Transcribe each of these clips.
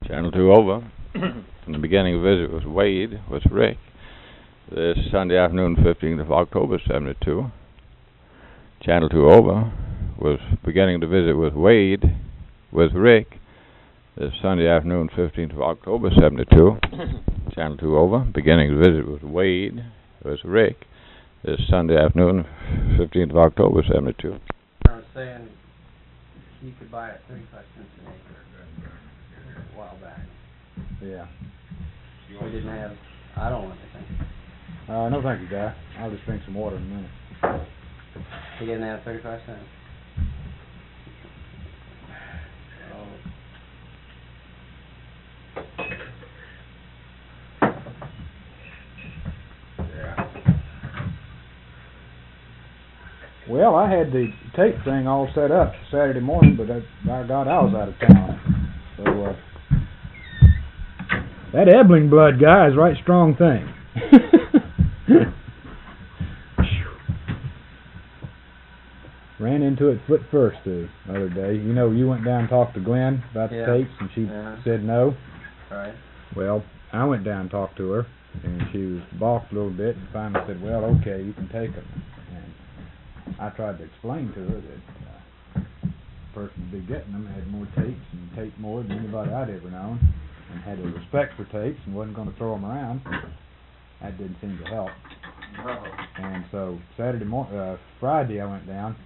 Channel 2 over. In the beginning of the visit was Wade, was Rick. This Sunday afternoon, 15th of October, 72. Channel 2 over. Was beginning the visit with Wade, with Rick. This Sunday afternoon, 15th of October, 72. Channel 2 over. Beginning the visit with Wade, was Rick. This Sunday afternoon, 15th of October, 72. I was saying he could buy it 35 cents an acre a while back. Yeah. We didn't have, I don't want anything. No, thank you, Guy. I'll just drink some water in a minute. He didn't have 35 cents. Well, I had the tape thing all set up Saturday morning, but by God, I was out of town. So, that Ebling blood guy is a right strong thing. Ran into it foot first the other day. You know, you went down and talked to Glenn about the tapes, and she said no. Right. Well, I went down and talked to her, and she was balked a little bit, and finally said, well, okay, you can take them. And I tried to explain to her that the person who'd be getting them had more tapes and taped more than anybody I'd ever known, and had a respect for tapes and wasn't going to throw them around. That didn't seem to help. And so Friday I went down.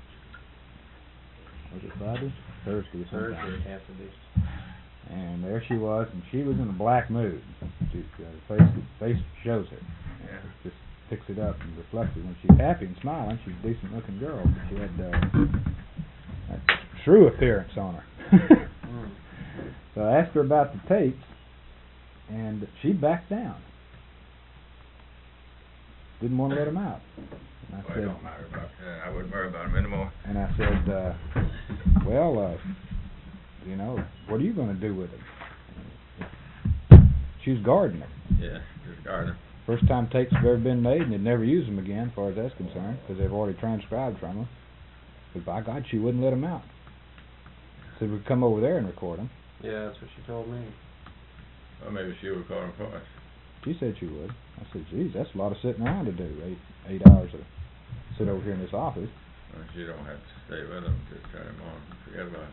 Was it Friday? Thursday or something. Thursday, it has to be. And there she was, and she was in a black mood. Her face shows it. Yeah. It just picks it up and reflects it. When she's happy and smiling, she's a decent-looking girl. But she had that shrew appearance on her. So I asked her about the tapes, and she backed down. Didn't want to let them out. And I said, it don't matter about that. I wouldn't worry about them anymore. And I said, well, you know, what are you going to do with them? She was guarding them. Yeah, just guard them. First time tapes have ever been made, and they'd never use them again, as far as that's concerned, because they've already transcribed from them. But by God, she wouldn't let them out. Said we'd come over there and record them. Yeah, that's what she told me. Well, maybe she would call them for us. She said she would. I said, geez, that's a lot of sitting around to do. 8 hours to sit over here in this office. Well, she don't have to stay with them. Just turn them on. Forget about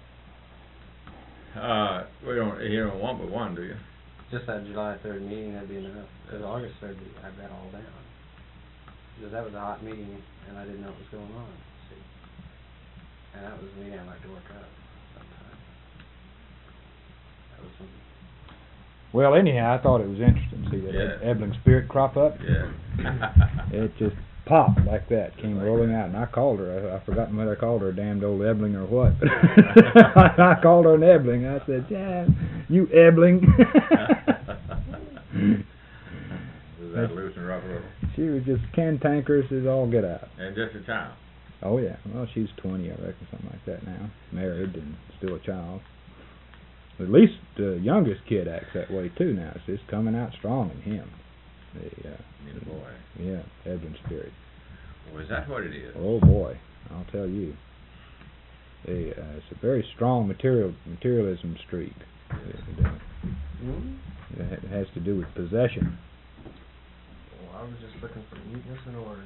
it. You don't want but one, do you? Just that July 3rd meeting, that'd be enough. August 3rd, I've got all down. Because that was a hot meeting, and I didn't know what was going on. See, and that was a meeting I'd like to work out sometime. That was some. Well, anyhow, I thought it was interesting to see that Ebling spirit crop up. Yeah. It just popped like that, came rolling out, and I called her. I forgotten whether I called her a damned old Ebling or what. I called her an Ebling. I said, yeah, you Ebling. Was that loose and rough a little? She was just cantankerous as all get out. And just a child? Oh, yeah. Well, she's 20, I reckon, something like that now. Married and still a child. At least the youngest kid acts that way, too, now. It's just coming out strong in him. Need a boy. Yeah, Ebling spirit. Well, is that what it is? Oh, boy. I'll tell you. It's a very strong materialism streak. It has to do with possession. Well, I was just looking for neatness and order.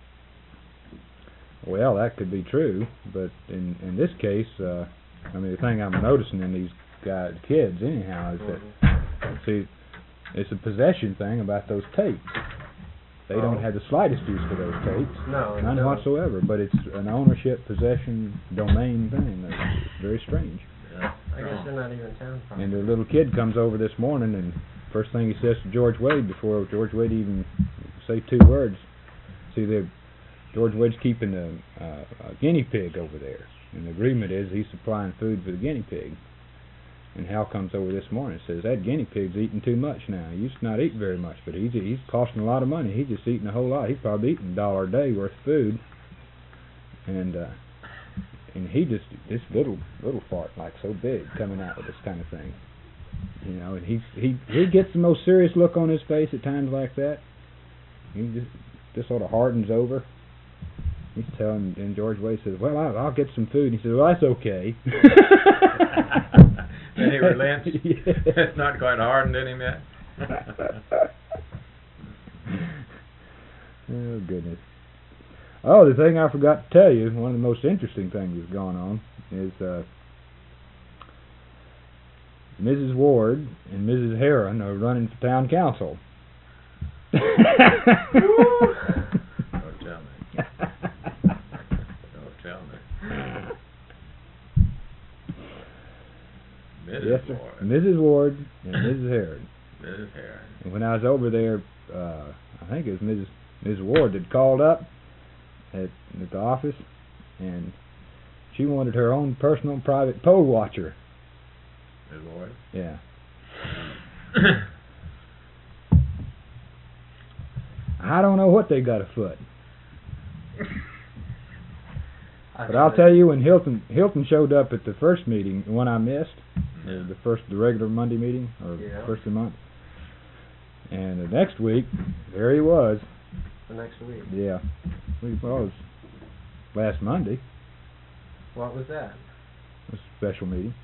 Well, that could be true, but in this case, I mean, the thing I'm noticing in these kids, anyhow, is that, see, it's a possession thing about those tapes. They don't have the slightest use for those tapes. No, none whatsoever, but it's an ownership, possession, domain thing. It's very strange. Yeah. I guess they're not even town property. And the little kid comes over this morning, and first thing he says to George Wade, before George Wade even say two words, see, George Wade's keeping a guinea pig over there, and the agreement is he's supplying food for the guinea pig. And Hal comes over this morning and says, that guinea pig's eating too much now. He used to not eat very much, but he's costing a lot of money. He's just eating a whole lot. He's probably eating $1 a day worth of food. And he just, this little fart, like so big, coming out with this kind of thing. You know, and he gets the most serious look on his face at times like that. He just sort of hardens over. He's telling, and George Wade says, well, I'll get some food. And he says, well, that's okay. He he relents. Yeah. It's not quite hardened in him yet. Oh, goodness. Oh, the thing I forgot to tell you, one of the most interesting things that's going on is Mrs. Ward and Mrs. Heron are running for town council. Don't tell me. Don't tell me. Mrs. Yes, sir. Ward. Mrs. Ward and Mrs. Heron. Mrs. Heron. And when I was over there, I think it was Mrs. Ward that called up at the office, and she wanted her own personal private poll watcher. Mrs. Ward? Yeah. I don't know what they got afoot. But I'll tell you, when Hilton showed up at the first meeting, the one I missed, the regular Monday meeting, or first of the month, and the next week, there he was. The next week. Yeah. Well, it was last Monday. What was that? It was a special meeting.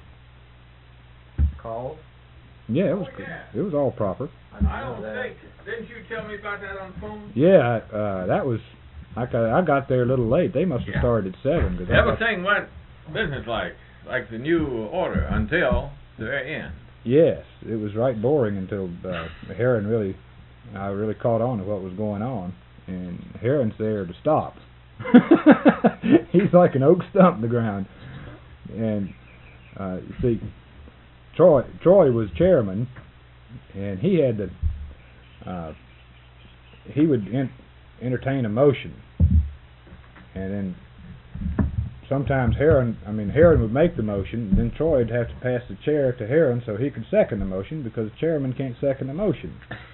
Called? Yeah, it was. Oh, yeah. It was all proper. I don't think. Didn't you tell me about that on the phone? Yeah, that was. I got there a little late. They must have Yeah. started at 7. Cause Everything went businesslike, like the new order, until the very end. Yes, it was right boring until Heron I really caught on to what was going on, and Heron's there to stop. He's like an oak stump in the ground, and you see, Troy was chairman, and he had to. He would entertain a motion, and then sometimes Heron would make the motion, and then Troy would have to pass the chair to Heron so he could second the motion, because the chairman can't second the motion.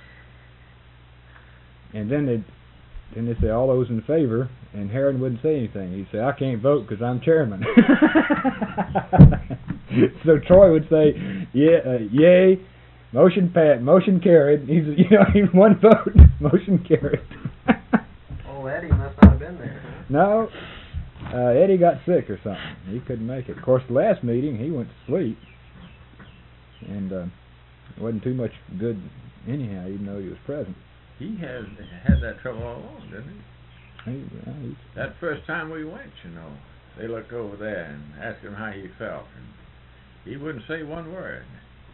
And then they'd say all those in favor, and Heron wouldn't say anything. He'd say, I can't vote because I'm chairman. So Troy would say, yay, motion carried. He's one vote, motion carried. Oh, Eddie must not have been there. Huh? No, Eddie got sick or something. He couldn't make it. Of course, the last meeting he went to sleep, and it wasn't too much good anyhow, even though he was present. He had that trouble all along, didn't He's That first time we went, they looked over there and asked him how he felt, and he wouldn't say one word.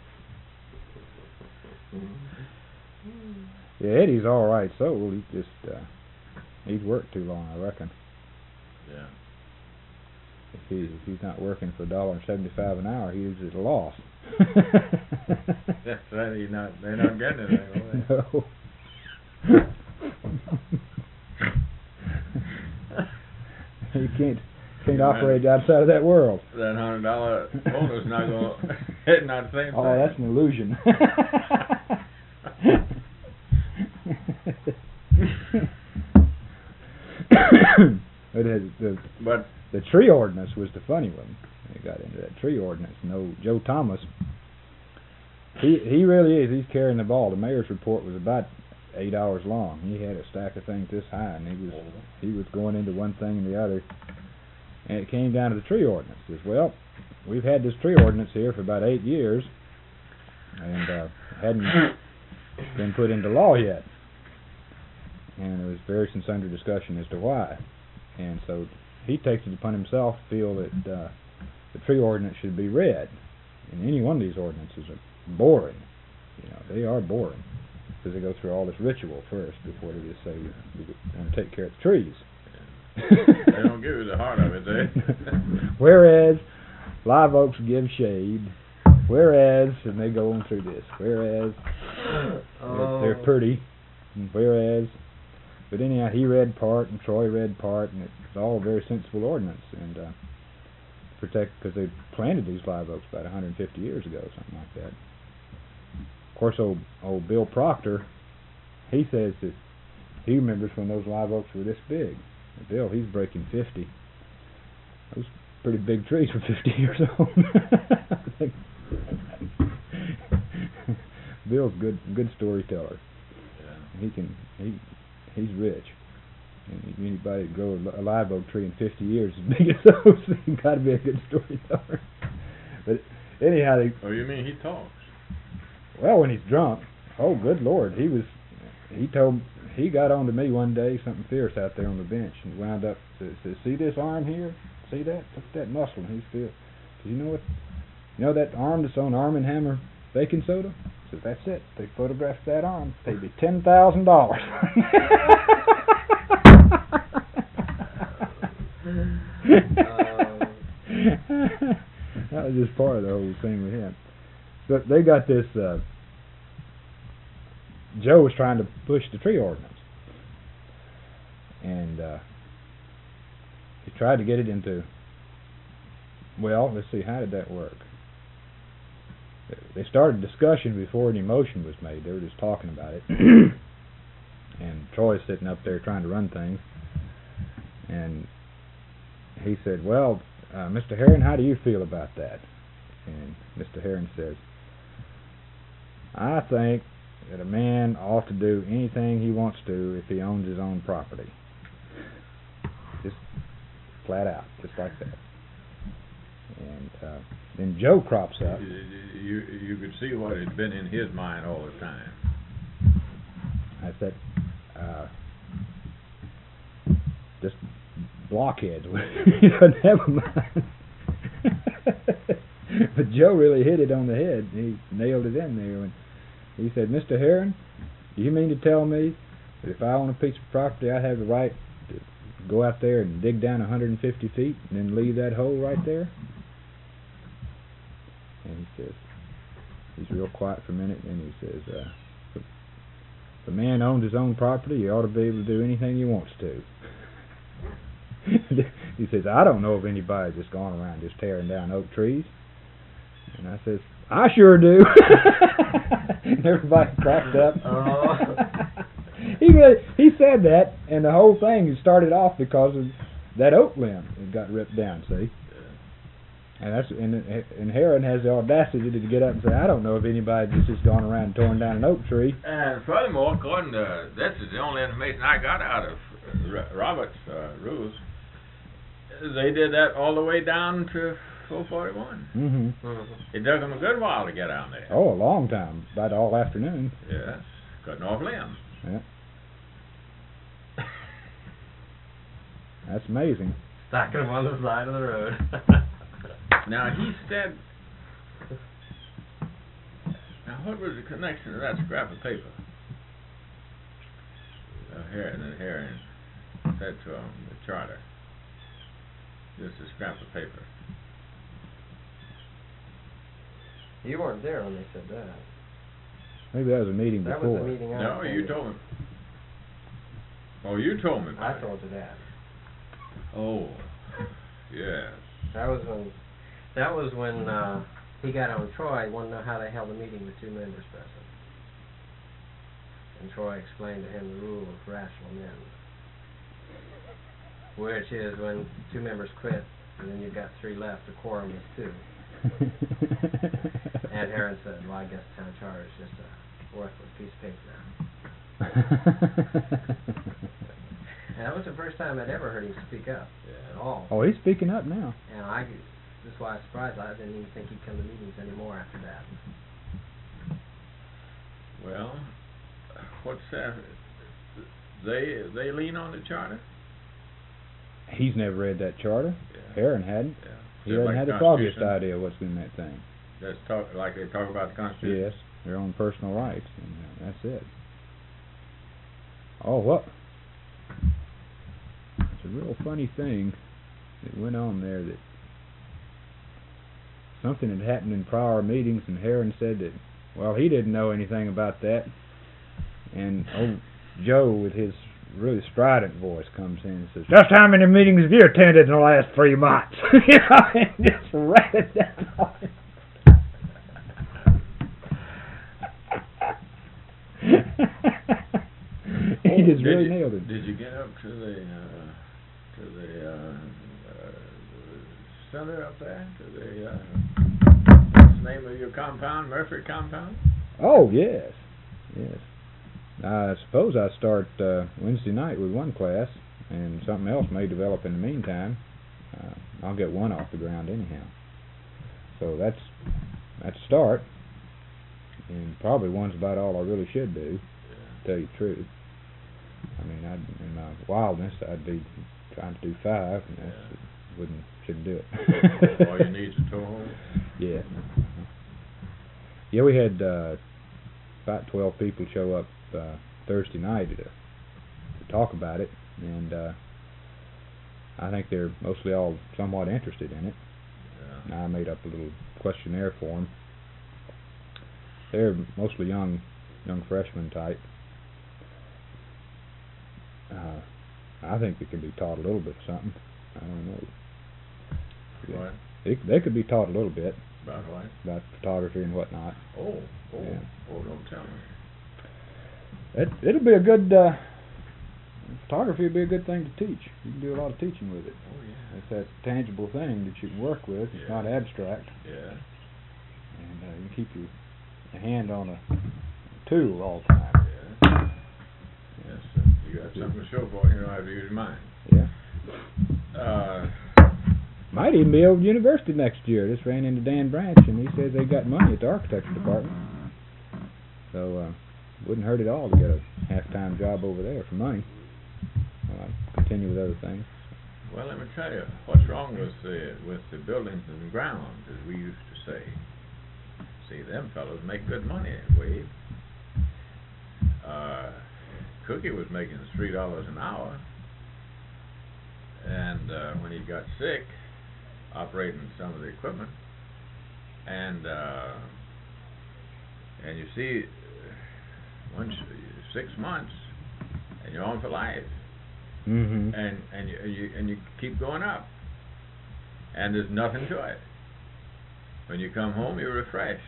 Yeah, Eddie's all right soul. He just he's worked too long, I reckon. Yeah. If he's not working for $1.75 an hour, he's at a loss. That's right. They're not getting anything. No. You can't operate outside of that world. That $100 bonus not going not the same thing. Oh, that's an illusion. But the tree ordinance was the funny one. They got into that tree ordinance. Joe Thomas, he really is. He's carrying the ball. The mayor's report was about 8 hours long. He had a stack of things this high, and he was going into one thing and the other. And it came down to the tree ordinance. He says, well, we've had this tree ordinance here for about 8 years, and hadn't been put into law yet. And there was various and sundry discussion as to why. And so he takes it upon himself to feel that the tree ordinance should be read. And any one of these ordinances are boring. They are boring, because they go through all this ritual first before they just say we want to take care of the trees. They don't give you the heart of it, Whereas live oaks give shade. Whereas, and they go on through this. Whereas they're pretty. And whereas, but anyhow, he read part and Troy read part, and it's all a very sensible ordinance, and protect, because they planted these live oaks about 150 years ago, something like that. Of course, old Bill Proctor, he says that he remembers when those live oaks were this big. Bill, he's breaking 50. Those pretty big trees for 50 years old. Bill's good storyteller. Yeah. He's rich. And anybody that grow a live oak tree in 50 years as big as those, he's got to be a good storyteller. But anyhow, Oh, you mean he talks? well, when he's drunk, oh, good Lord, he got on to me one day, something fierce out there on the bench, and wound up, says, see this arm here? See that? Look at that muscle. And he's feel. You know what? You know that arm that's on Arm & Hammer baking soda? Says, that's it. They photographed that arm. Paid me $10,000. That was just part of the whole thing with him. But they got this, Joe was trying to push the tree ordinance. And he tried to get it into, well, let's see, how did that work? They started discussion before any motion was made. They were just talking about it. And Troy's sitting up there trying to run things. And he said, well, Mr. Herron, how do you feel about that? And Mr. Herron says, I think that a man ought to do anything he wants to if he owns his own property. Just flat out, just like that. And then Joe crops up. You could see what had been in his mind all the time. I said, just blockheads. Never mind. But Joe really hit it on the head. He nailed it in there. When he said, Mr. Herron, do you mean to tell me that if I own a piece of property, I have the right to go out there and dig down 150 feet and then leave that hole right there? And he says, he's real quiet for a minute, and he says, if a man owns his own property, he ought to be able to do anything he wants to. He says, I don't know of anybody that's gone around just tearing down oak trees. And I says, I sure do. And everybody cracked up. He said that, and the whole thing started off because of that oak limb that got ripped down, see? And that's and Herron has the audacity to get up and say, I don't know if anybody just has gone around and torn down an oak tree. And furthermore, according to, this is the only information I got out of Robert's rules, they did that all the way down to 441. Mm-hmm. It took them a good while to get down there. Oh, a long time, about all afternoon. Yes, cutting off limbs. Yeah. That's amazing. Stacking them on the side of the road. Now, he said, now what was the connection to that scrap of paper? Herron said to him, the charter, just a scrap of paper. You weren't there when they said that. Maybe that was a meeting That before. was the meeting I No, you attended. told me. Oh, you told me. I told you that. Oh, yes. That was when he got on Troy. He wanted to know how they held a meeting with two members present. And Troy explained to him the rule of rational men, which is when two members quit and then you've got three left, the quorum is two. And Herron said, well, I guess town charter is just a worthless piece of paper now. And that was the first time I'd ever heard him speak up at all. Oh, he's speaking up now. And that's why I was surprised. I didn't even think he'd come to meetings anymore after that. Well, what's that? They lean on the charter? He's never read that charter. Yeah. Herron hadn't. Yeah. He hadn't had the foggiest idea what's in that thing. That's like they talk about the Constitution? Yes, their own personal rights, and that's it. Oh, what? It's a real funny thing that went on there, that something had happened in prior meetings, and Herron said that, well, he didn't know anything about that. And old Joe, with his really strident voice, comes in and says, just how many meetings have you attended in the last 3 months? You know, and just ratted down on him. He just really nailed it. Did you get up to the center up there? To the what's the name of your compound, Murphy compound? Oh, yes. Yes. I suppose I start Wednesday night with one class, and something else may develop in the meantime. I'll get one off the ground anyhow. So that's a start, and probably one's about all I really should do, to tell you the truth. I mean, in my wildness, I'd be trying to do 5, and shouldn't do it. All you need is a tow home? Yeah. Yeah, we had about 12 people show up Thursday night to talk about it, and I think they're mostly all somewhat interested in it. Yeah. And I made up a little questionnaire for them. They're mostly young freshman type. I think they could be taught a little bit of something. I don't know. What? They could be taught a little bit About what? about photography and whatnot. Oh, Yeah. Don't tell me. It'll be a good photography would be a good thing to teach. You can do a lot of teaching with it. Oh, yeah. It's that tangible thing that you can work with. It's Yeah. not abstract, Yeah. and you can keep your hand on a tool all the time. Yeah. Yes, sir. You got something to show for it, you don't have to use your mind. Yeah. Might even be over to university next year. Just ran into Dan Branch, and he says they got money at the architecture department. So wouldn't hurt at all to get a half-time job over there for money. I'll continue with other things. Well, let me tell you, what's wrong with the buildings and grounds, as we used to say. See, them fellows make good money, Wade. Cookie was making $3 an hour, and when he got sick, operating some of the equipment, and you see, once 6 months, and you're on for life. Mm-hmm. And you keep going up, and there's nothing to it. When you come home, you're refreshed.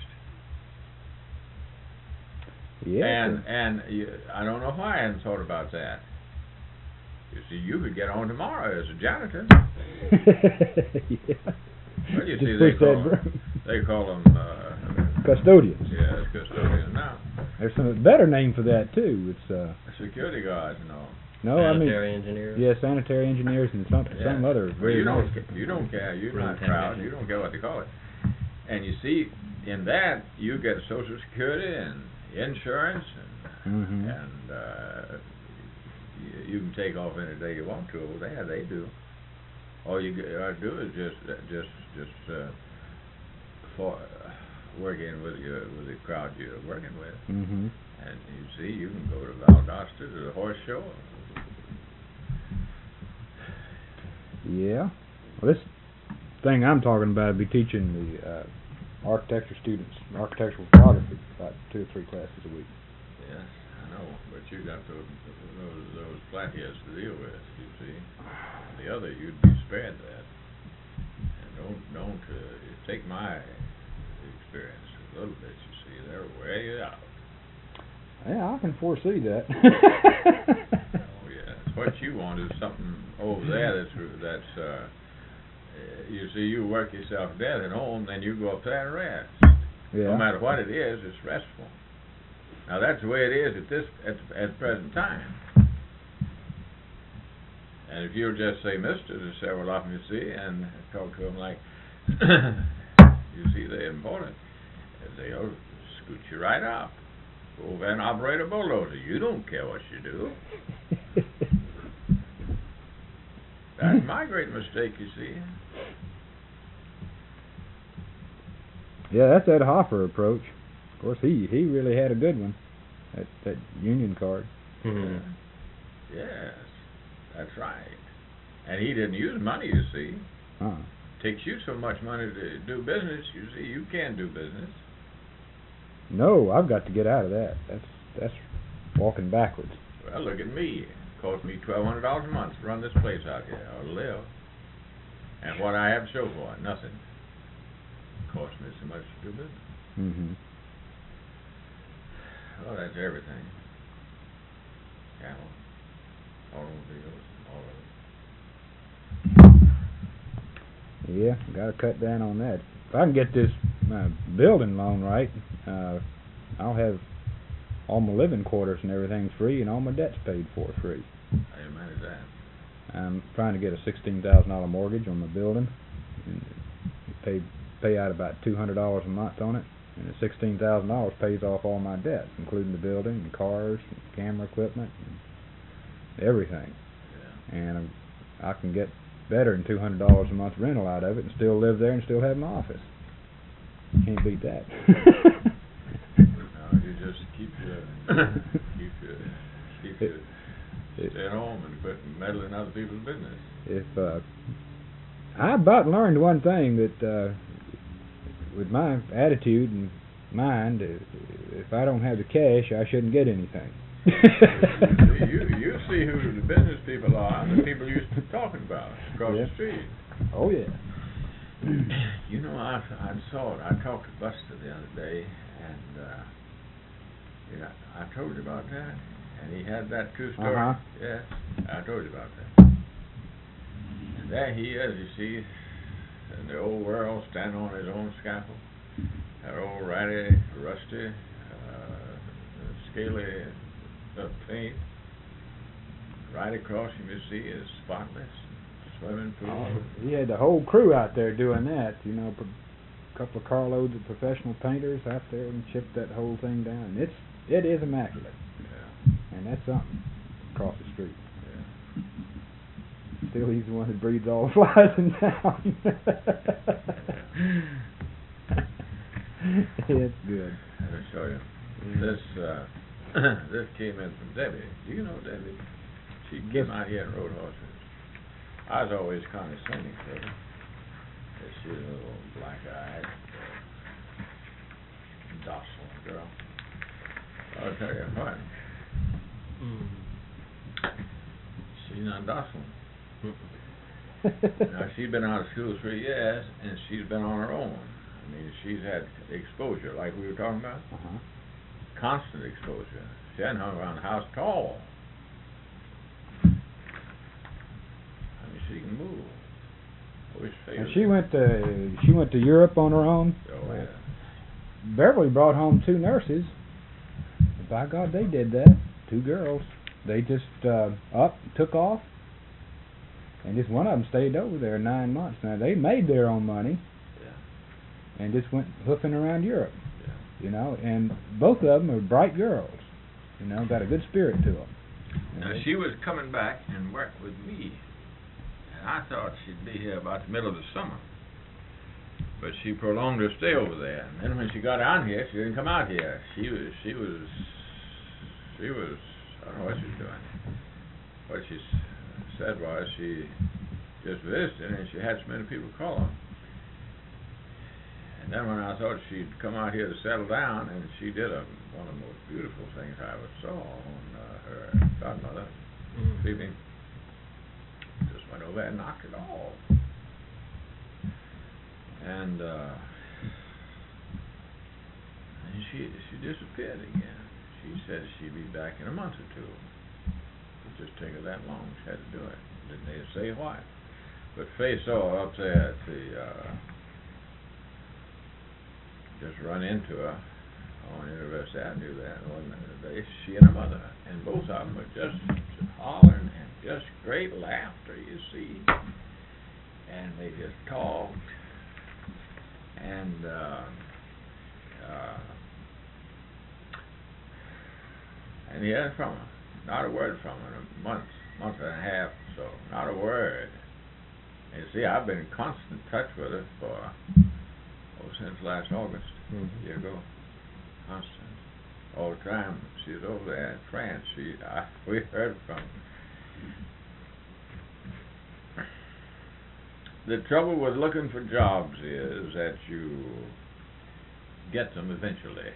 Yeah. And I don't know why I hadn't thought about that. You see, you could get on tomorrow as a janitor. Yeah. Well, you Just see, they call them custodians. yeah, custodians now. There's some better name for that too. It's Security guards and all. no, I mean Sanitary engineers. yeah, sanitary engineers and some other. Well, very you don't nice. you don't care. You're Room not proud. technician. You don't care what they call it. And you see, in that you get Social Security and insurance, Mm-hmm. and you can take off any day you want to over there. They do. All you got to do is just for working with the crowd you're working with, Mm-hmm. and you see, you can go to Valdosta to the horse show. Yeah. Well, this thing I'm talking about would be teaching the architecture students architectural photography, about 2 or 3 classes a week. Yes, I know, but you got those flatheads to deal with. You see, the other you'd be spared that. And don't take my experience a little bit. You see, they're way out. Yeah, I can foresee that. Oh yeah, what you want is something over there that's you see, you work yourself dead at home, then you go up there and rest. Yeah. No matter what it is, it's restful. Now that's the way it is at the present time. And if you'll just say Mister to several of them, you see, and talk to them like, you see, they're important, they'll scoot you right up. Go over and operate a bulldozer. You don't care what you do. That's my great mistake, you see. Yeah, that's that Hoffer approach. Of course, he really had a good one. That union card. Mm-hmm. Yes, that's right. And he didn't use money, you see. Takes you so much money to do business, you see, you can't do business. No, I've got to get out of that. That's walking backwards. Well, look at me. It cost me $1,200 a month to run this place out here, or to live. And what I have to show for it, nothing. It cost me so much to do business. Mm-hmm. Well, that's everything. Cattle, automobiles, all of it. Yeah, got to cut down on that. If I can get this building loan right, I'll have all my living quarters and everything free, and all my debts paid for free. How do you manage that? I'm trying to get a $16,000 mortgage on my building, and pay pay out about $200 a month on it, and the $16,000 pays off all my debts, including the building and cars and camera equipment and everything. Yeah. And I can get better than $200 a month rental out of it and still live there and still have my office. Can't beat that. No, you just keep your stay at home and quit meddling in other people's business. If I about learned one thing that with my attitude and mind, if I don't have the cash, I shouldn't get anything. you see who the business people are, the people you used to talking about across the street. Oh yeah. You know, I saw it. I talked to Buster the other day, and I told you about that. And he had that true story. Uh-huh. Yes, I told you about that. And there he is, you see, in the old world, standing on his own scaffold. That old ratty, rusty, scaly paint. Right across him, you see, is spotless. Swimming pool. Oh, he had the whole crew out there doing that. You know, a couple of carloads of professional painters out there and chipped that whole thing down. And it is immaculate. Yeah. And that's something across the street. Yeah. Still, he's the one that breeds all the flies in town. It's good. Let me show you. This this came in from Debbie. Do you know Debbie? She came out here and rode horses. I was always condescending to her. She's a little black-eyed, docile girl. I'll tell you what. She's not docile. Now, she's been out of school 3 years, and she's been on her own. I mean, she's had exposure, like we were talking about. Uh-huh. Constant exposure. She hadn't hung around the house at all. I mean, she can move. And she went to Europe on her own. Oh, yeah. Beverly brought home 2 nurses. By God, they did that. 2 girls. They just took off, and just one of them stayed over there 9 months. Now they made their own money, and just went hoofing around Europe. Yeah. You know, and both of them are bright girls. You know, got a good spirit to them. Now she was coming back and work with me, and I thought she'd be here about the middle of the summer. But she prolonged her stay over there, and then when she got out here, she didn't come out here. She was I don't know what she was doing. What she said was she just visited, and she had so many people call her. And then when I thought she'd come out here to settle down, and she did one of the most beautiful things I ever saw on her godmother, Phoebe. Just went over and knocked it off. And she disappeared again. She said she'd be back in a month or 2. It just take her that long. She had to do it. Didn't they say why? But Faye saw her up there at the just run into her on University Avenue there. She and her mother, and both of them were just hollering and just great laughter, you see. And they just talked. And he heard from her. Not a word from her in a month and a half or so. Not a word. And see, I've been in constant touch with her for since last August, a year ago. Constant. All the time. She was over there in France. We heard from her. The trouble with looking for jobs is that you get them eventually.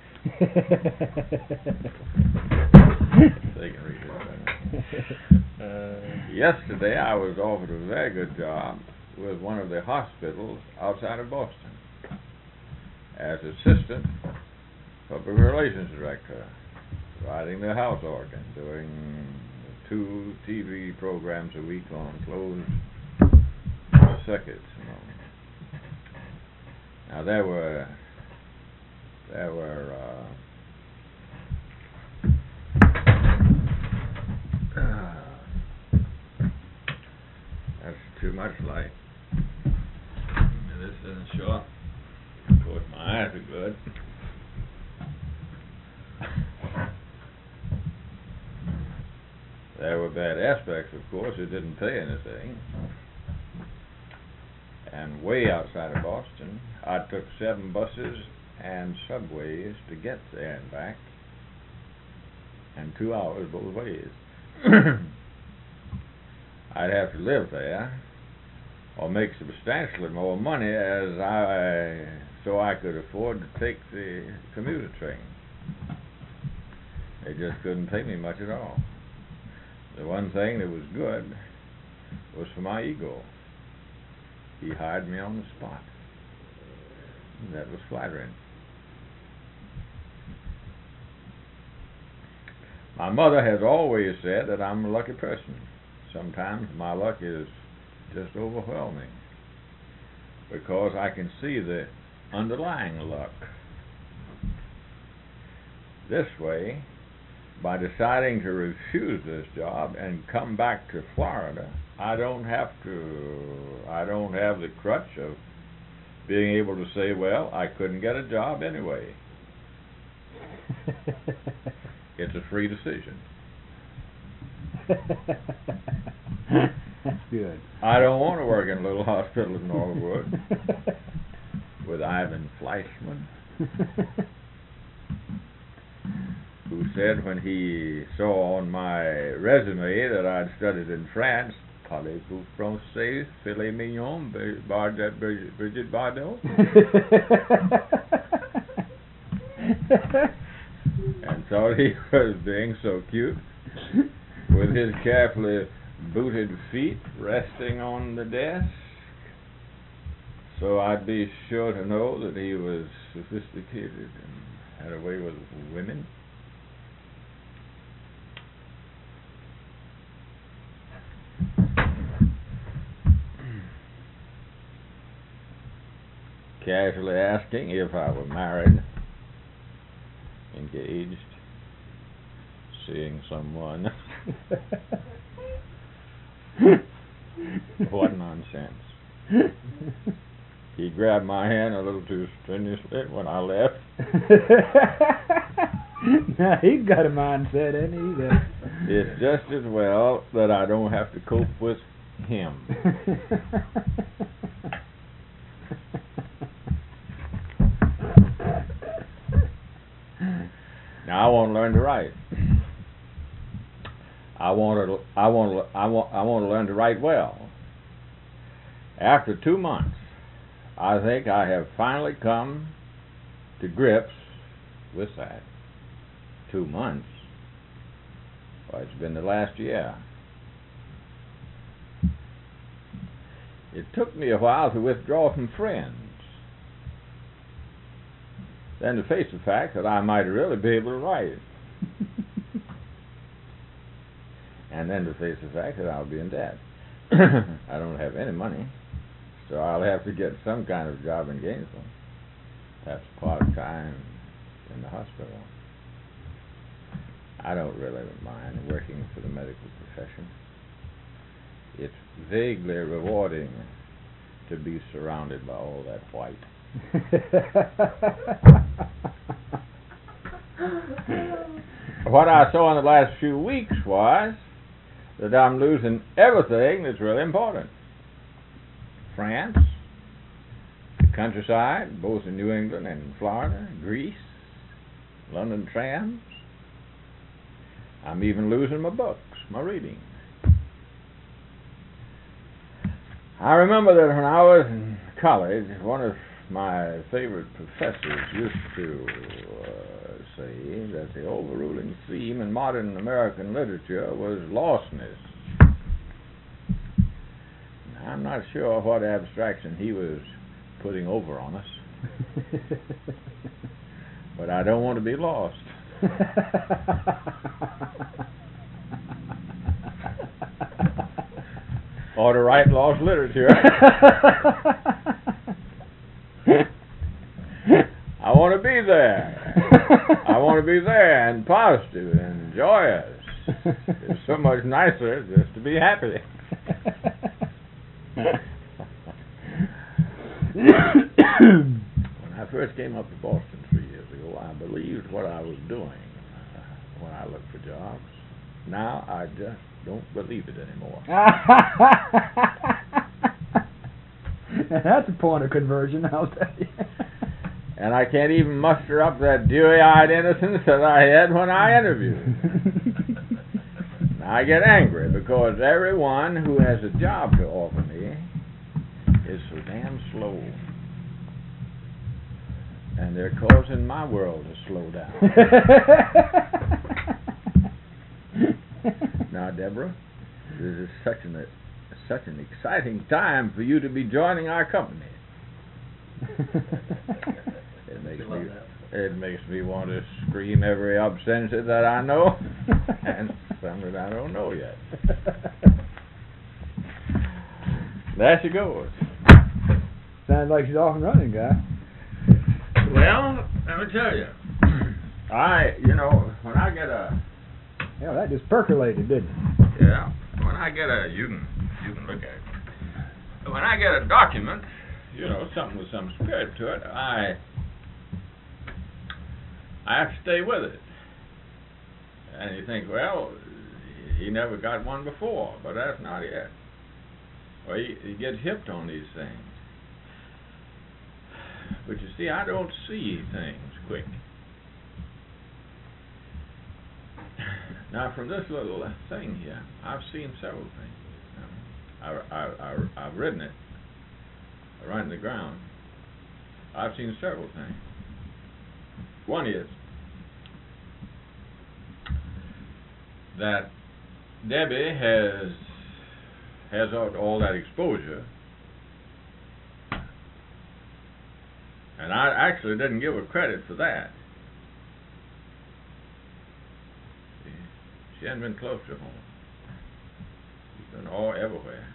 They can read it. Yesterday I was offered a very good job with one of the hospitals outside of Boston as assistant public relations director, riding the house organ, doing 2 TV programs a week on closed circuits. You know. Now there were that's too much light. This isn't sure. There were bad aspects, of course. It didn't pay anything. And way outside of Boston, I took 7 buses and subways to get there and back, and 2 hours both ways. I'd have to live there or make substantially more money so I could afford to take the commuter train. They just couldn't pay me much at all. The one thing that was good was for my ego. He hired me on the spot. That was flattering. My mother has always said that I'm a lucky person. Sometimes my luck is just overwhelming because I can see the underlying luck. This way, by deciding to refuse this job and come back to Florida, I don't have the crutch of being able to say, well, I couldn't get a job anyway. It's a free decision. That's good. I don't want to work in a little hospital in Norwood with Ivan Fleischman, who said when he saw on my resume that I'd studied in France, parlez-vous français, filet mignon, Brigitte Bardot? And thought he was being so cute with his carefully booted feet resting on the desk. So I'd be sure to know that he was sophisticated and had a way with women. Casually asking if I were married, engaged, seeing someone. What nonsense. He grabbed my hand a little too strenuously when I left. Now he's got a mindset, ain't he? It's just as well that I don't have to cope with him. Now I want to learn to write. I want to learn to write well. After 2 months, I think I have finally come to grips with that. 2 months. Well, it's been the last year. It took me a while to withdraw from friends, then to face the fact that I might really be able to write, and then to face the fact that I'll be in debt. I don't have any money, so I'll have to get some kind of job in Gainesville, perhaps part-time in the hospital. I don't really mind working for the medical profession. It's vaguely rewarding to be surrounded by all that white. What I saw in the last few weeks was that I'm losing everything that's really important. France, the countryside, both in New England and Florida, Greece, London trams. I'm even losing my books, my reading. I remember that when I was in college, one of my favorite professors used to say that the overruling theme in modern American literature was lostness. I'm not sure what abstraction he was putting over on us, but I don't want to be lost. Or to write lost literature. I want to be there. I want to be there and positive and joyous. It's so much nicer just to be happy. When I first came up to Boston 3 years ago, I believed what I was doing when I looked for jobs. Now I just don't believe it anymore. That's a point of conversion, I'll tell you. And I can't even muster up that dewy-eyed innocence that I had when I interviewed. I get angry because everyone who has a job to offer me is so damn slow. And they're causing my world to slow down. Now, Deborah, this is such an exciting time for you to be joining our company. It makes me want to scream every obscenity that I know and some that I don't know yet. There she goes. Sounds like she's off and running, guy. Well, let me tell you, when I get a... Yeah, that just percolated, didn't it? Yeah, when I get a... You can look at it. When I get a document, something with some spirit to it, I have to stay with it. And you think, well, he never got one before, but that's not it. Well, he gets hipped on these things. But you see, I don't see things quick. Now, from this little thing here, I've seen several things. I've written it right in the ground. I've seen several things. One is that Debbie has all that exposure, and I actually didn't give her credit for that. She hadn't been close to home. She's been all everywhere.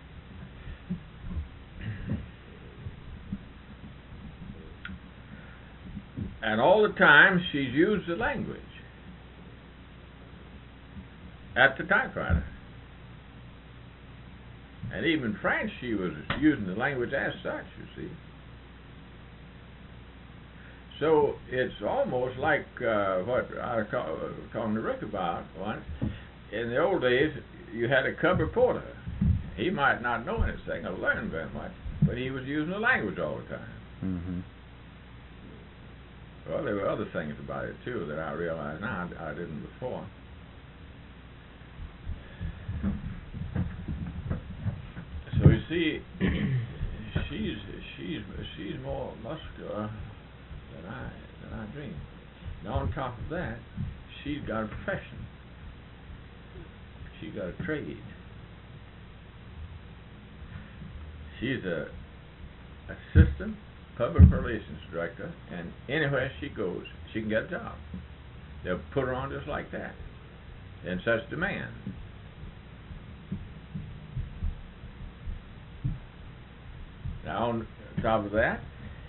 And all the time she's used the language at the typewriter. And even French, she was using the language as such, you see. So it's almost like what I was talking to Rick about once. In the old days, you had a cub reporter. He might not know anything or learn very much, but he was using the language all the time. Mm-hmm. Well, there were other things about it, too, that I realize now I didn't before. So you see, she's more muscular than I dreamed. Now on top of that, she's got a profession. She's got a trade. She's a assistant public relations director, and anywhere she goes, she can get a job. They'll put her on just like that, in such demand. Now, on top of that,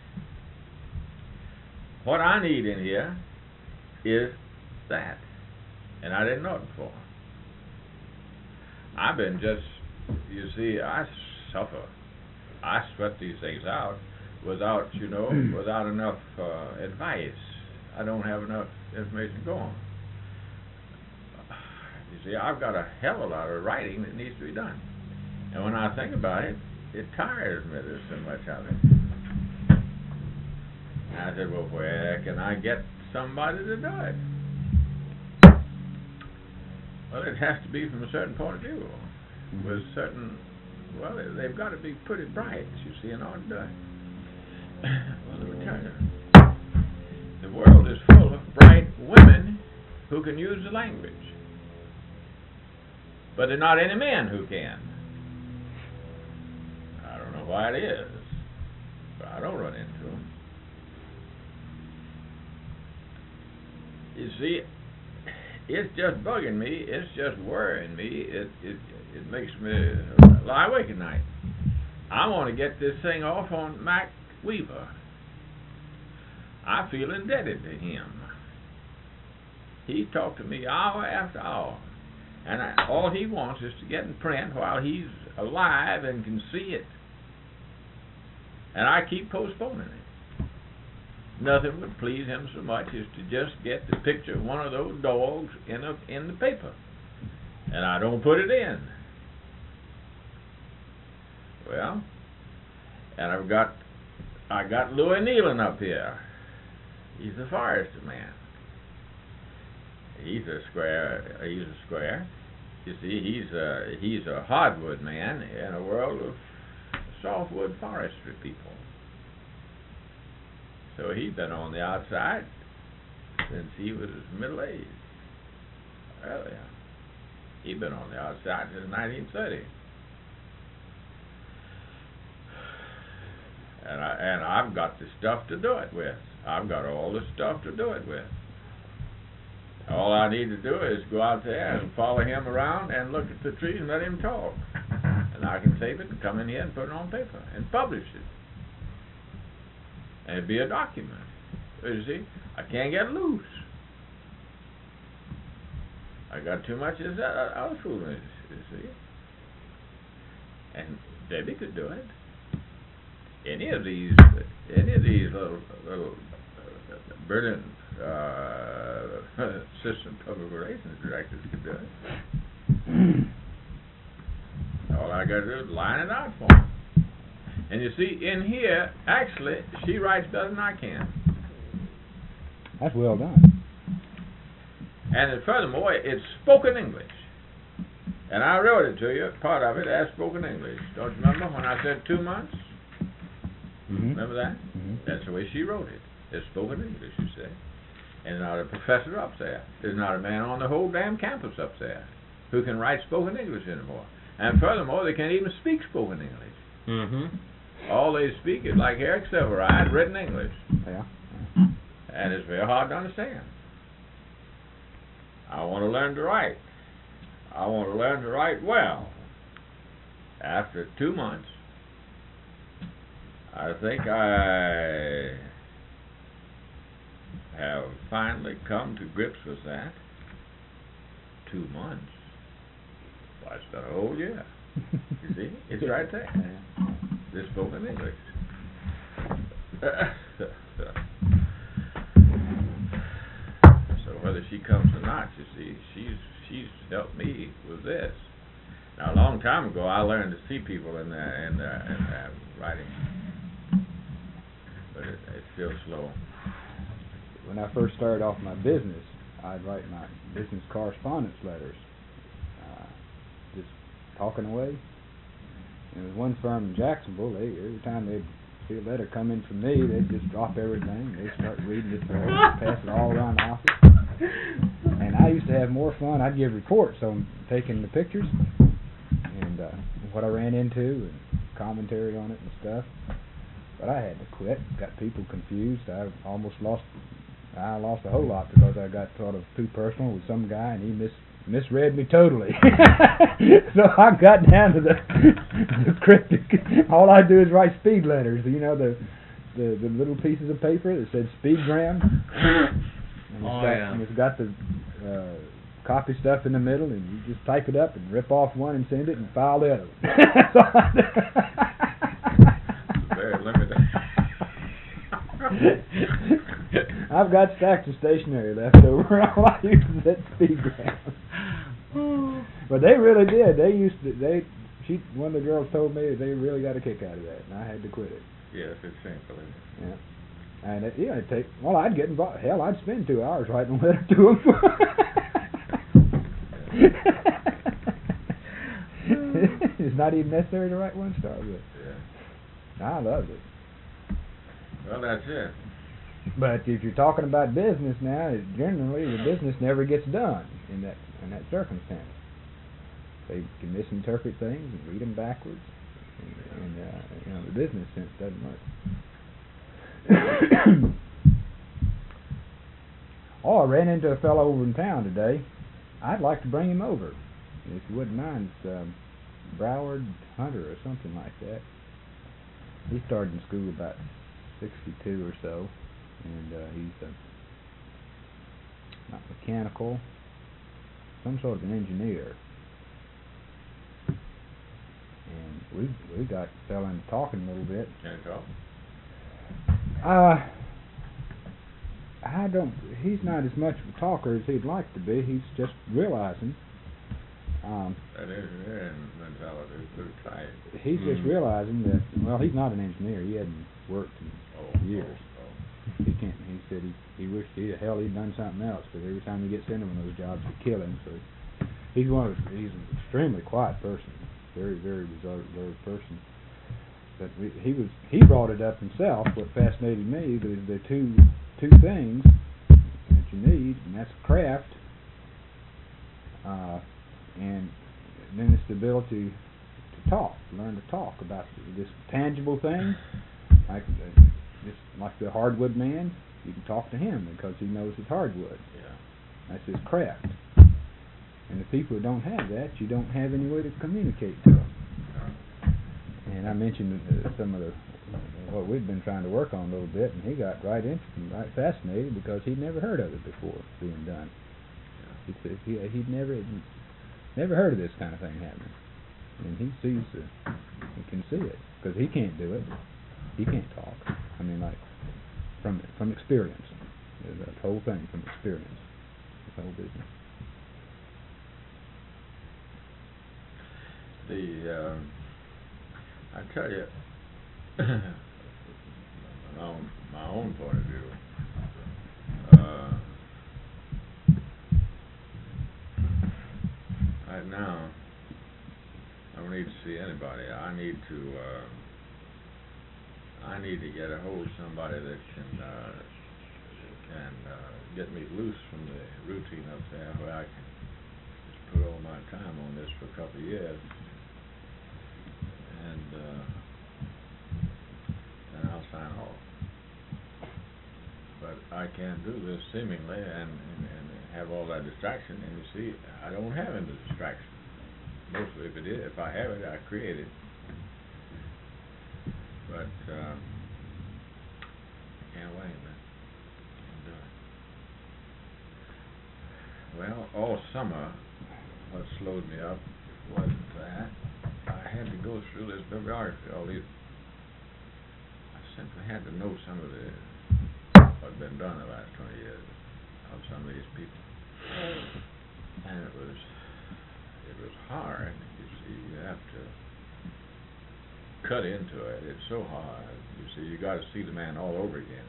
what I need in here is that, and I didn't know it before. I've been just, you see, I suffer. I sweat these things out without enough advice. I don't have enough information to go on. You see, I've got a hell of a lot of writing that needs to be done. And when I think about it, it tires me, there's so much of it. And I said, well, where can I get somebody to do it? Well, it has to be from a certain point of view, with certain, well, they've got to be pretty bright, you see, in order to do it. Well, let me tell you, the world is full of bright women who can use the language. But there are not any men who can. I don't know why it is, but I don't run into them. You see, it's just bugging me. It's just worrying me. It makes me lie awake at night. I want to get this thing off on Mac Weaver. I feel indebted to him. He talked to me hour after hour, and all he wants is to get in print while he's alive and can see it. And I keep postponing it. Nothing would please him so much as to just get the picture of one of those dogs in the paper. and I don't put it in. Well, and I got Louis Nealon up here. He's a forester man. He's a square. You see, he's a hardwood man in a world of softwood forestry people. So he's been on the outside since he was middle-aged. Well, yeah. He's been on the outside since 1930. And I've got the stuff to do it with. I've got all the stuff to do it with. All I need to do is go out there and follow him around and look at the tree and let him talk. And I can save it and come in here and put it on paper and publish it. And it'd be a document. You see, I can't get loose. I got too much of that other foolishness, you see. And Debbie could do it. Any of these little brilliant assistant public relations directors could do it. All I got to do is line it out for them. And you see, in here, actually, she writes better than I can. That's well done. And furthermore, it's spoken English. And I wrote it to you, part of it, as spoken English. Don't you remember when I said 2 months? Mm-hmm. Remember that? Mm-hmm. That's the way she wrote it. It's spoken English, you say. And there's not a professor up there. There's not a man on the whole damn campus up there who can write spoken English anymore. And furthermore, they can't even speak spoken English. Mm-hmm. All they speak is like Eric Severide, written English. Yeah. And it's very hard to understand. I want to learn to write. I want to learn to write well. After 2 months, I think I have finally come to grips with that. 2 months. Well, it's been a whole year. You see? It's right there. This spoken English. So whether she comes or not, you see, she's helped me with this. Now, a long time ago, I learned to see people in their writing, but it's still slow. When I first started off my business, I'd write my business correspondence letters, just talking away. And there was one firm in Jacksonville. Every time they'd see a letter come in from me, they'd just drop everything. They'd start reading it, pass it all around the office. And I used to have more fun. I'd give reports on taking the pictures and what I ran into and commentary on it and stuff. But I had to quit. Got people confused. I lost a whole lot because I got sort of too personal with some guy, and he misread me totally. So I got down to the cryptic. All I do is write speed letters. You know, the little pieces of paper that said speedgram. And it's got the copy stuff in the middle, and you just type it up and rip off one and send it and file the other one. Very limited. I've got stacks of stationery left over. All I use is that speedgram. But they really did. One of the girls told me they really got a kick out of that, and I had to quit it. Yes, it's simple, isn't it? Yeah. And I'd get involved. Hell, I'd spend 2 hours writing a letter to them. It's not even necessary to write one star, but yeah. I loved it. Well, that's it. But if you're talking about business now, generally the business never gets done in that circumstance. They can misinterpret things and read them backwards, and the business sense doesn't work. Oh, I ran into a fellow over in town today. I'd like to bring him over, if you wouldn't mind. It's Broward Hunter or something like that. He started in school about 62 or so, and he's not mechanical, some sort of an engineer. And we got fell into talking a little bit. Can you talk? He's not as much of a talker as he'd like to be. He's just realizing That engineering mentality is pretty tight. He's just realizing that, well, he's not an engineer. He hadn't worked in years. He can't. He said he wished he'd done something else, because every time he gets into one of those jobs, they kill him. So he's he's an extremely quiet person, very reserved person. But he brought it up himself. What fascinated me, the two things that you need, and that's craft, and then it's the ability to talk, learn to talk about this tangible thing, like the hardwood man. You can talk to him because he knows it's hardwood. Yeah. That's his craft. And the people who don't have that, you don't have any way to communicate to them. And I mentioned some of what we'd been trying to work on a little bit, and he got right interested, right fascinated, because he'd never heard of it before being done. He said he'd never heard of this kind of thing happening, and he can see it, because he can't do it. He can't talk. I mean, like from experience. The whole thing from experience. The whole business. I tell you, my own point of view, right now, I don't need to see anybody. I need to get a hold of somebody that can get me loose from the routine up there, where I can just put all my time on this for a couple of years, and then I'll sign off. But I can't do this seemingly and have all that distraction, and you see, I don't have any distraction. Mostly, if I have it, I create it. But can't wait, man. Can't do it. Well, all summer, what slowed me up was that I had to go through this bibliography. I simply had to know some of what's been done the last 20 years of some of these people, and it was hard. You see, you have to cut into it. It's so hard. You see, you got to see the man all over again.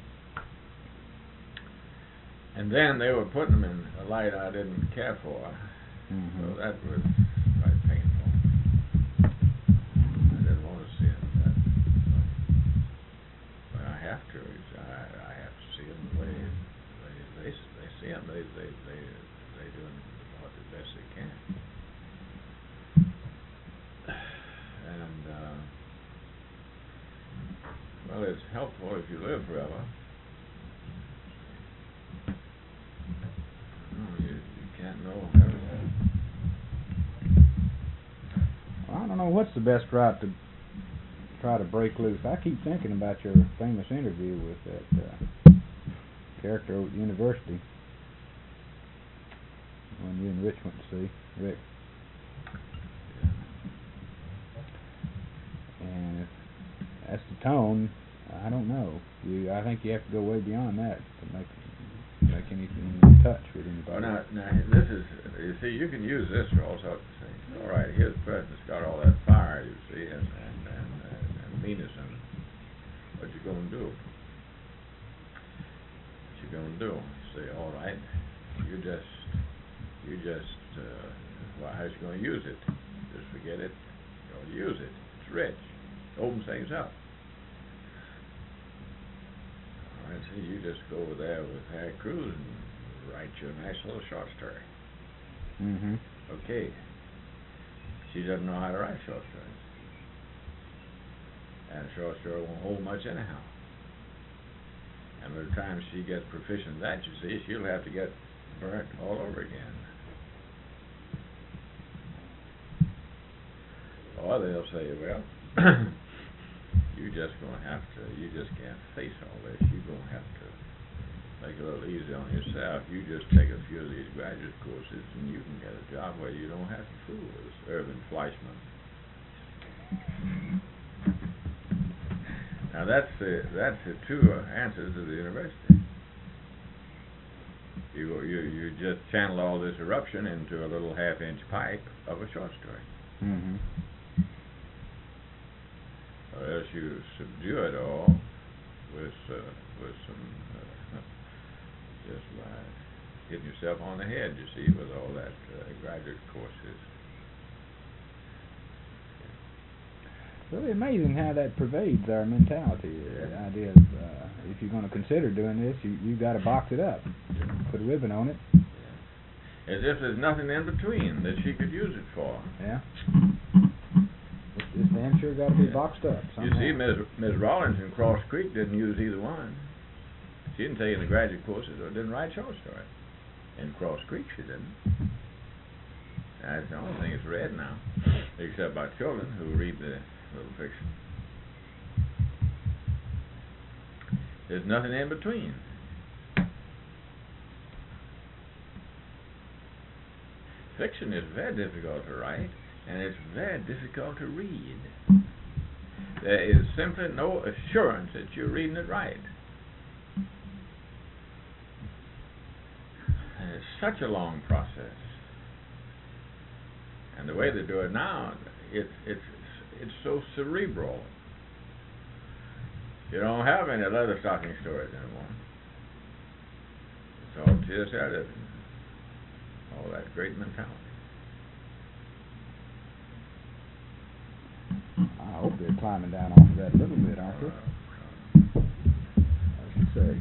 And then they were putting him in a light I didn't care for. So that was quite painful. I didn't want to see him that way. But I have to. I have to see him the way they see him. They doing about the best they can. And well, it's helpful if you live forever. You can't know everything. Well, I don't know what's the best route to try to break loose. I keep thinking about your famous interview with that character over at the university, when you and Rich went to see Rick. And if that's the tone, I don't know. I think you have to go way beyond that to make anything in touch with anybody. Well, now this is, you see, you can use this for all sorts of things. All right, here's the president's got all that fire, you see, and meanness in it. What you gonna do? What you gonna do? Say, all right, you just, well, how's you gonna use it? Just forget it. You're gonna use it. It's rich. Opens things up. All right, so you just go over there with Harry Cruz and write you a nice little short story. Okay. She doesn't know how to write short stories. And a short story won't hold much anyhow. And by the time she gets proficient in that, you see, she'll have to get burnt all over again. Or they'll say, well, you just can't face all this. You're going to have to make it a little easy on yourself. You just take a few of these graduate courses and you can get a job where you don't have to fool with Irving Fleischman. Now that's the two answers to the university. You just channel all this eruption into a little half-inch pipe of a short story. Mm-hmm. Or else you subdue it all with some just by hitting yourself on the head, you see, with all that graduate courses. Really amazing how that pervades our mentality. The idea of if you're going to consider doing this, you got to box it up, put a ribbon on it. As if there's nothing in between that she could use it for. Yeah. It's damn sure got to be boxed up somehow. You see, Ms. Rollins in Cross Creek didn't use either one. She didn't take any graduate courses or didn't write short story. In Cross Creek she didn't. That's the only thing that's read now, except by children who read the little fiction. There's nothing in between. Fiction is very difficult to write, and it's very difficult to read. There is simply no assurance that you're reading it right. And it's such a long process. And the way they do it now, it's so cerebral. You don't have any leather stocking stories anymore. It's all T.S. Eliot. All that great mentality. I hope they're climbing down off of that a little bit, aren't they? I should say.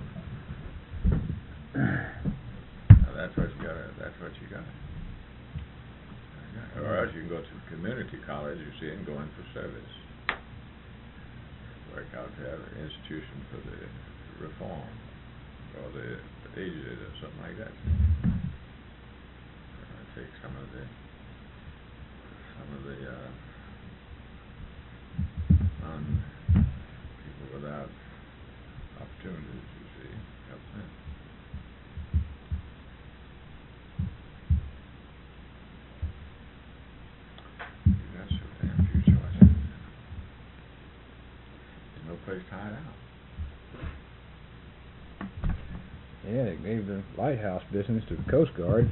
That's what you got. Or else you can go to community college, you see, and go in for service. Work out to have an institution for the reform, or the aged, or something like that. Take some of the people without opportunities, you see, help them. You got so damn few choices. There's no place to hide out. Yeah, they gave the lighthouse business to the Coast Guard.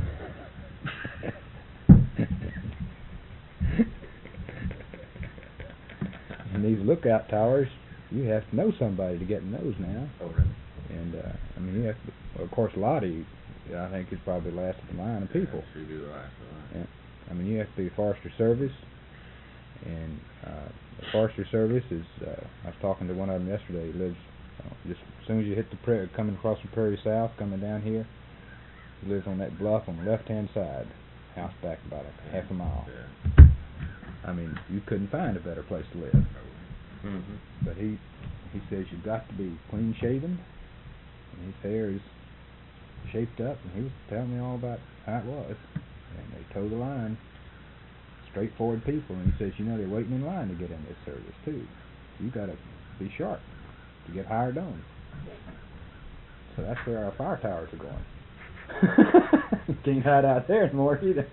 And these lookout towers, you have to know somebody to get in those now. Oh, really? And I mean, you have to, well, of course, Lottie, I think, is probably last of the line of people. She'd be the last of the line. Yeah. I mean, you have to be the Forester Service, and the Forester Service is. I was talking to one of them yesterday. He lives just as soon as you hit the prairie, coming across the Prairie South, coming down here. He lives on that bluff on the left-hand side. House back about a half a mile. Yeah. I mean, you couldn't find a better place to live. Mm-hmm. But he says you've got to be clean shaven, and his hair is shaped up, and he was telling me all about how it was. And they toe the line, straightforward people, and he says, you know, they're waiting in line to get in this service too. You got to be sharp to get hired on. So that's where our fire towers are going. Can't hide out there anymore either.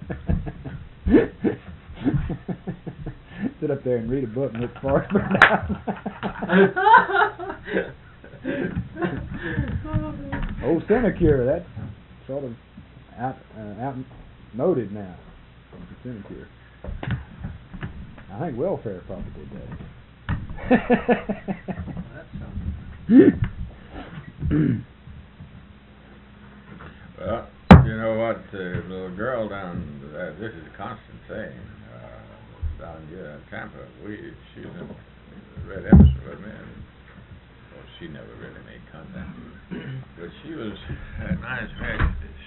Sit up there and read a book and look for it burn out. Old Sinecure, that's sort of outmoded now. Sinecure. I think welfare probably did that. That's something. Well, you know what, the little girl down there, this is a constant thing, down here in Tampa, she was in Red Emerson with me, and well, she never really made contact, but she was a nice red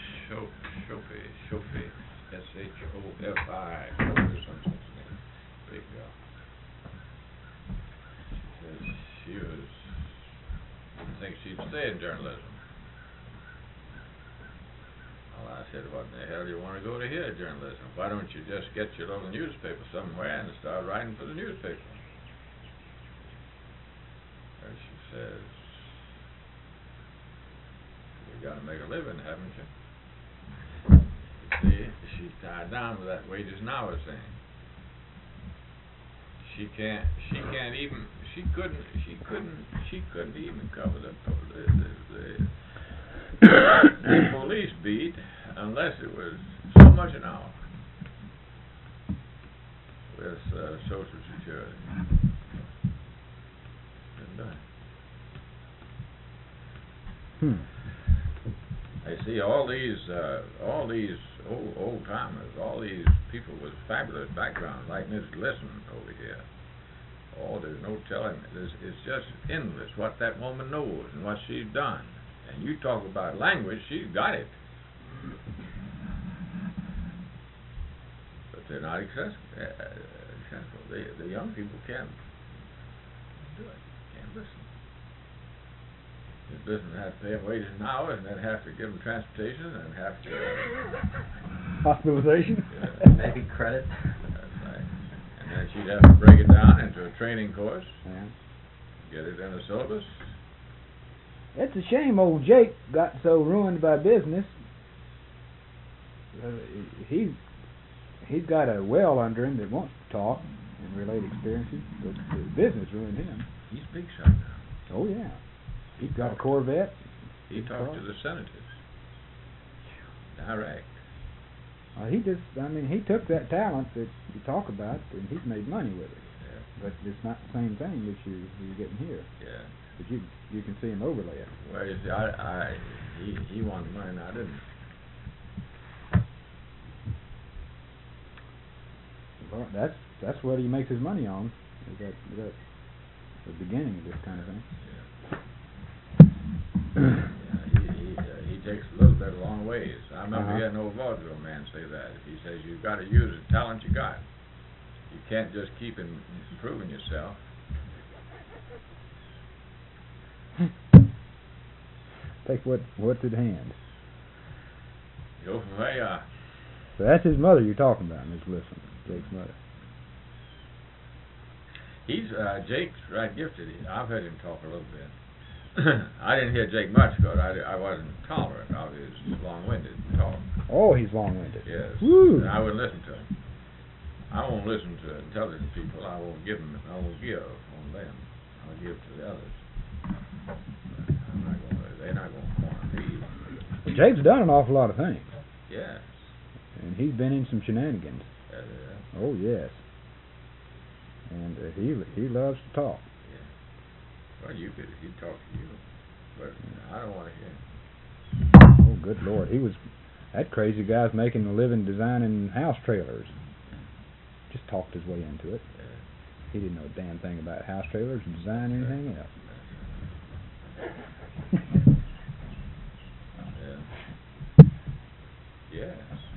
Shofi, S-H-O-F-I, or something, big girl. She didn't think she'd stay in journalism. Well, I said, what in the hell do you want to go to here, journalism? Why don't you just get your little newspaper somewhere and start writing for the newspaper? And she says, you got to make a living, haven't you? You see, she's tied down with that wages and hours thing. She couldn't even cover the the police beat unless it was so much an hour with Social Security. Been done. I see all these old timers, all these people with fabulous backgrounds, like Miss Listen over here. Oh, there's no telling. It's just endless what that woman knows and what she's done. And you talk about language, she's got it. But they're not accessible. The young people can't do it. Can't listen. Just listen, have to pay them wages an hour, and then have to give them transportation, and have to hospitalization. Maybe credit. That's right. And then she'd have to break it down into a training course. Yeah. Get it in a syllabus. It's a shame old Jake got so ruined by business. He's got a well under him that wants to talk and relate experiences, but the business ruined him. He's big shot now. Oh yeah, he's got a Corvette. He talks to the senators. Direct. He took that talent that you talk about, and he's made money with it. Yeah. But it's not the same thing that you're getting here. Yeah. But you can see him overlay it. Well, you see, he wanted money, and I didn't. Well, that's what he makes his money on. Is that the beginning of this kind of thing. Yeah. He takes a little bit a long ways. I remember hearing an old vaudeville man say that. He says you've got to use the talent you got. You can't just keep improving yourself. Take what's at hand. Go from where you are. So that's his mother you're talking about, Miss Listen, Jake's mother. Jake's right gifted. I've heard him talk a little bit. I didn't hear Jake much because I wasn't tolerant of his long-winded talk. Oh, he's long-winded. Yes. Woo. And I wouldn't listen to him. I won't listen to intelligent people. I won't give on them. I'll give to the others. They're not going to corner me. Well, Jake's done an awful lot of things. Yes. And he's been in some shenanigans. Oh, yes. And he loves to talk. Yeah. Well, he'd talk to you. But I don't want to hear him. Oh, good Lord. That crazy guy's making a living designing house trailers. Just talked his way into it. Yeah. He didn't know a damn thing about house trailers or design anything else. Yeah.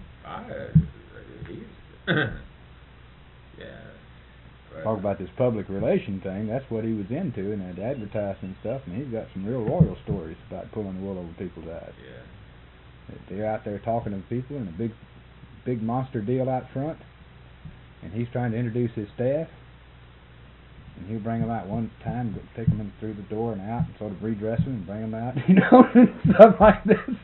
He's yeah. Talk about this public relation thing. That's what he was into, and that advertising stuff. And he's got some real royal stories about pulling the wool over people's eyes. Yeah. They're out there talking to people in a big monster deal out front, and he's trying to introduce his staff. And he'll bring them out one time, take them in through the door and out, and sort of redress them and bring them out, and stuff like this.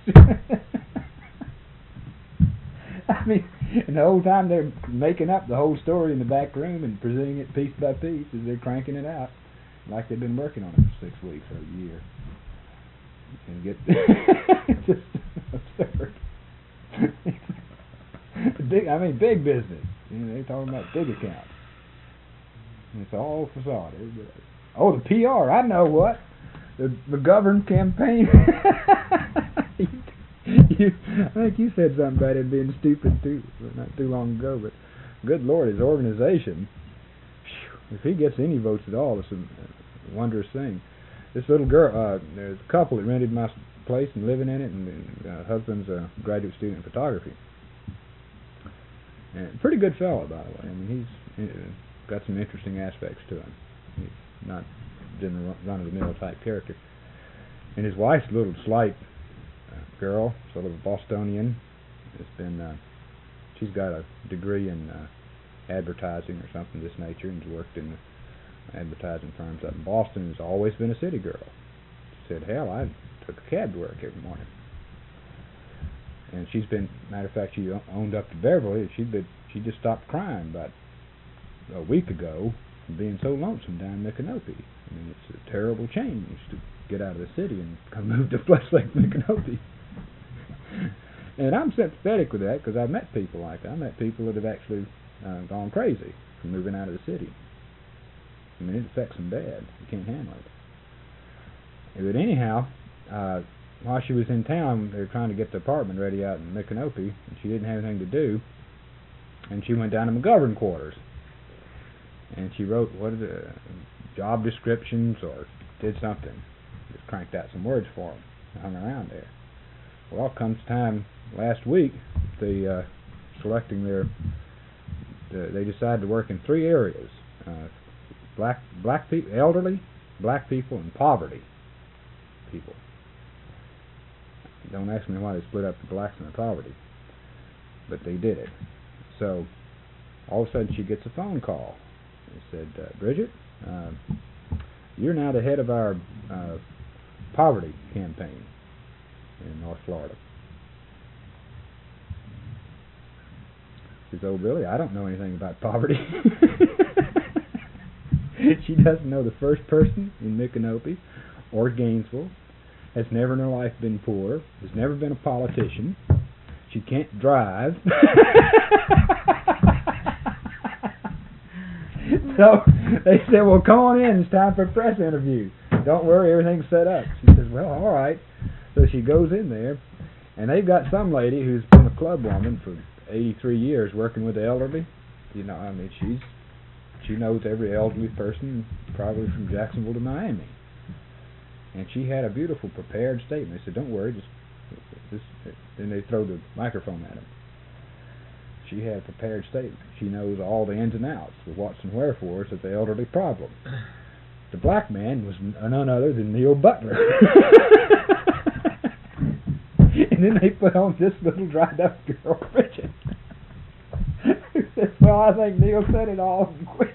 I mean, and the whole time they're making up the whole story in the back room and presenting it piece by piece as they're cranking it out, like they've been working on it for 6 weeks or a year. And get it's just absurd. Big business. They're talking about big accounts. It's all facade. Oh, the PR. I know what. The McGovern campaign. I think you said something about it being stupid too, not too long ago. But good Lord, his organization. If he gets any votes at all, it's a wondrous thing. This little girl, there's a couple that rented my place and living in it, and the husband's a graduate student in photography. And pretty good fellow, by the way. I mean, he's got some interesting aspects to him. He's not run-of-the-mill type character. And his wife's a little slight girl, sort of a Bostonian. She's got a degree in advertising or something of this nature, and has worked in advertising firms up in Boston, and has always been a city girl. She said, hell, I took a cab to work every morning. And she's been, matter of fact, she owned up to Beverly. She just stopped crying about a week ago from being so lonesome down in Micanopy. I mean, it's a terrible change to get out of the city and come move to a place like Micanopy. And I'm sympathetic with that because I've met people like that. I met people that have actually gone crazy from moving out of the city. I mean, it affects them bad. You can't handle it. But anyhow, while she was in town, they were trying to get the apartment ready out in Micanopy, and she didn't have anything to do. And she went down to McGovern quarters. And she wrote, job descriptions or did something. Just cranked out some words for them and hung around there. Well, comes time last week, they selecting they decided to work in 3 areas. Black people, elderly, black people, and poverty people. Don't ask me why they split up the blacks and the poverty, but they did it. So all of a sudden she gets a phone call. They said, Bridget, you're now the head of our poverty campaign in North Florida. She says, oh, Billy, I don't know anything about poverty. She doesn't know the first person in Micanopy or Gainesville, has never in her life been poor, has never been a politician. She can't drive. So they said, well, come on in. It's time for a press interview. Don't worry, everything's set up. She says, well, all right. So she goes in there, and they've got some lady who's been a club woman for 83 years working with the elderly. You know, I mean, she knows every elderly person, probably from Jacksonville to Miami. And she had a beautiful prepared statement. They said, don't worry, just then they throw the microphone at him. She had a prepared statement. She knows all the ins and outs, the whats and wherefores of the elderly problem. The black man was none other than Neil Butler. And then they put on this little dried-up girl, Bridget, who says, well, I think Neil said it all and quit.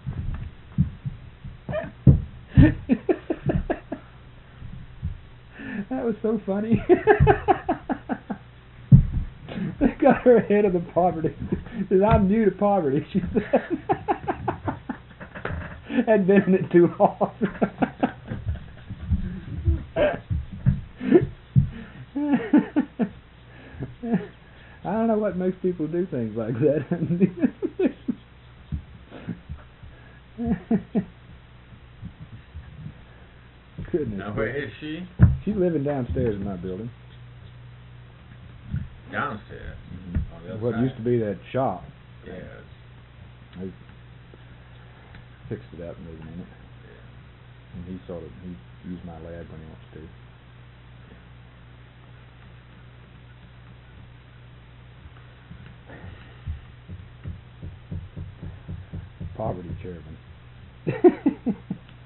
That was so funny. They got her ahead of the poverty. She says, I'm new to poverty, she said. Hadn't been in it too long. I don't know what makes people do things like that. Goodness. Now, where is she? She's living downstairs in my building. Downstairs? Mm-hmm. On the other What side? used to be that shop. Yes. They fixed it up and moved in it. Yeah. And he used my lab when he wants to. Poverty chairman.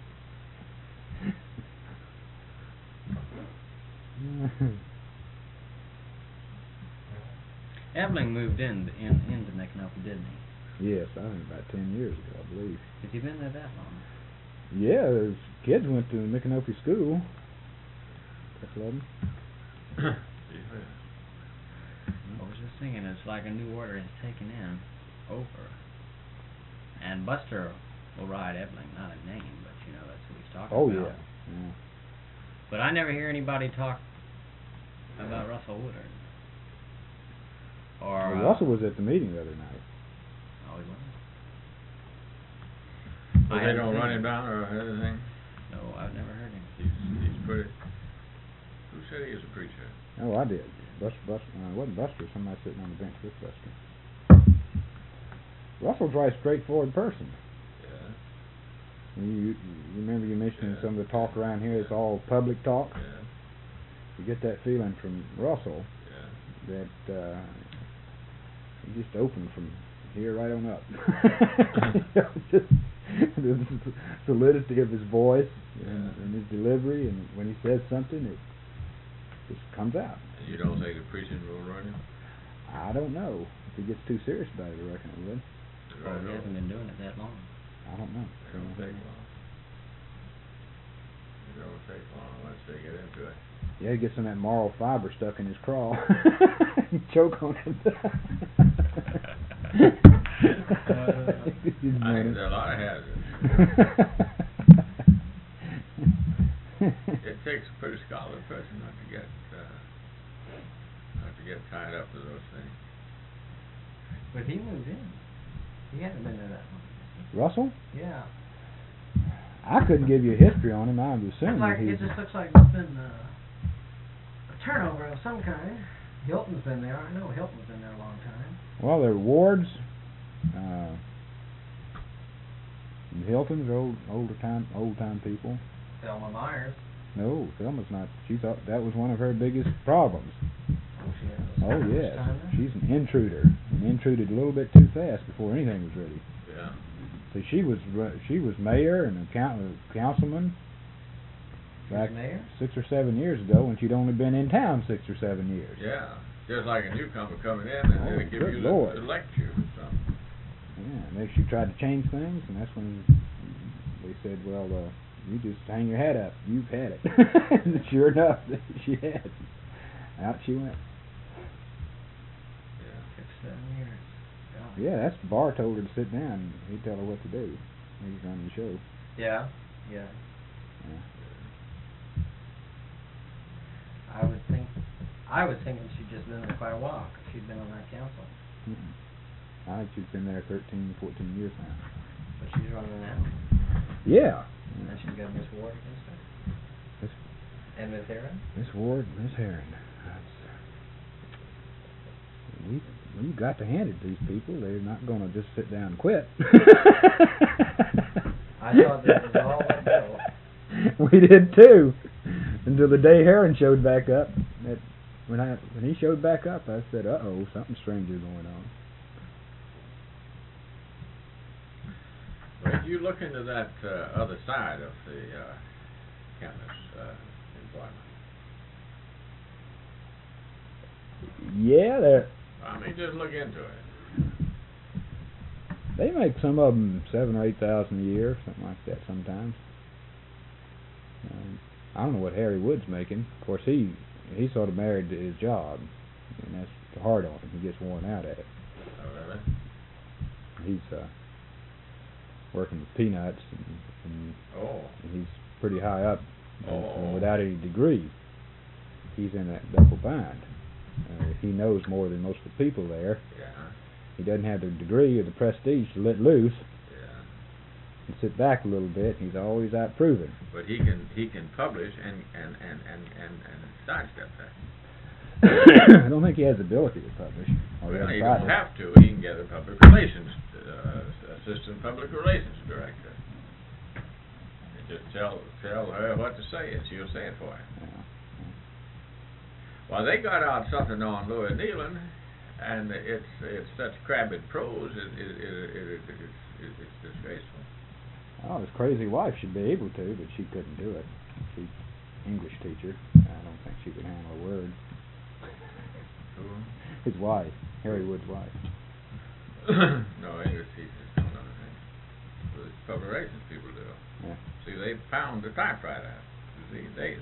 Ebling moved into Micanopy, didn't he? Yes, I think about 10 years ago, I believe. Has he been there that long? Yeah, his kids went to Micanopy School. A couple of them. I was just thinking, it's like a new order is taken in over. And Buster will ride Ebling, not a name, but you know that's who he's talking Oh, about. yeah. But I never hear anybody talk about Russell Woodard. Or Well, Russell was at the meeting the other night. Oh, he was. Well, they don't run him down or anything? No, I've never heard him. He's pretty... Who said he was a preacher? Oh, I did. Buster, it wasn't Buster. Somebody sitting on the bench with Buster. Russell's a very straightforward person. Yeah. You remember you mentioning Yeah. some of the talk around here, it's all public talk. Yeah. You get that feeling from Russell Yeah. that he's just open from here right on up. Just the solidity of his voice and his delivery, and when he says something, it just comes out. And you don't think the preaching will run him? I don't know. If he gets too serious about it, I reckon it would. Oh, he hasn't been doing it that long. I don't know. It don't take long. It don't take long once they get into it. Yeah, he gets some of that moral fiber stuck in his craw. Choke on it. I think there are a lot of hazards. It those things. But he moved in. He hadn't been there that long. Russell? Yeah. I couldn't give you a history on him. I was assuming Looks like, he it was... just looks like there's been a turnover of some kind. Hilton's been there. I know Hilton's been there a long time. Well, they're wards. The Hiltons are old time people. Thelma Myers. No, Thelma's not. She thought that was one of her biggest problems. Oh, she is. Oh, First yes. time there? She's an intruder. And intruded a little bit too fast before anything was ready. Yeah. See, she was mayor and a councilman back Mayor? 6 or 7 years ago when she'd only been in town 6 or 7 years. Yeah. Just like a newcomer coming in and Oh, they give good you Lord. the lecture or something. Yeah, and then she tried to change things, and that's when they said, well, you just hang your head up. You've had it. And sure enough, she had. Out she went. Yeah. 6, 7 years. God. Yeah, that's Barr told her to sit down. He'd tell her what to do. He was running the show. Yeah. Yeah. Yeah. I was thinking she'd just been there quite a while, 'cause she'd been on that council. Mm-mm. I think she's been there 13, 14 years now. But she's running now. Yeah. And she's got Miss Ward against her. Miss, And Miss Heron. Miss Ward, Miss Heron. We've got to hand it to these people. They're not going to just sit down and quit. I thought that was all they built. We did too, until the day Heron showed back up. When he showed back up, I said, "Uh-oh, something strange is going on." Well, you look into that other side of the chemist employment. Yeah, I mean, just look into it. they make some of them $7,000 or $8,000 a year, something like that sometimes. I don't know what Harry Wood's making. Of course, he's sort of married to his job, and that's hard on him. He gets worn out at it. Oh, really? He's working with peanuts, and he's pretty high up, and without any degree. He's in that double bind. He knows more than most of the people there. Yeah. He doesn't have the degree or the prestige to let loose Yeah. and sit back a little bit. He's always out proving. But he can publish and sidestep that. I don't think he has the ability to publish. Well, he don't have to. He can get a public relations assistant public relations director. And just tell her what to say, and she'll say it for him. Yeah. Well, they got out something on Louis Nealon, and it's such crabbed prose. It's disgraceful. Oh, his crazy wife should be able to, but she couldn't do it. She's an English teacher. I don't think she could handle a word. Who? His wife, Harry Wood's wife. No, English teachers don't understand. But public relations people do. Yeah. See, they pound the typewriter. You see, they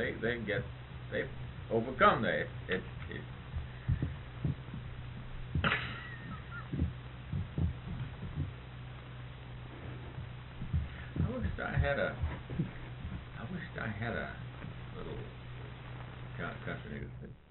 overcome that. I wished I had a little country news